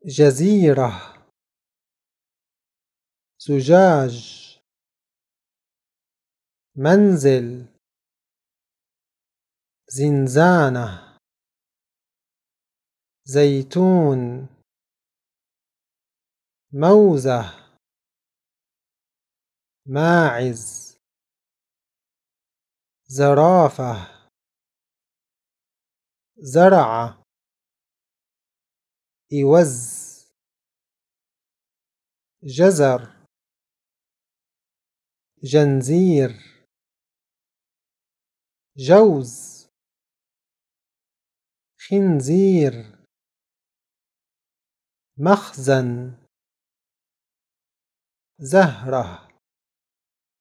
جزيرة زجاج منزل زنزانة زيتون موزة ماعز زرافة زرعة إوز جزر جنزير جوز خنزير مخزن زهرة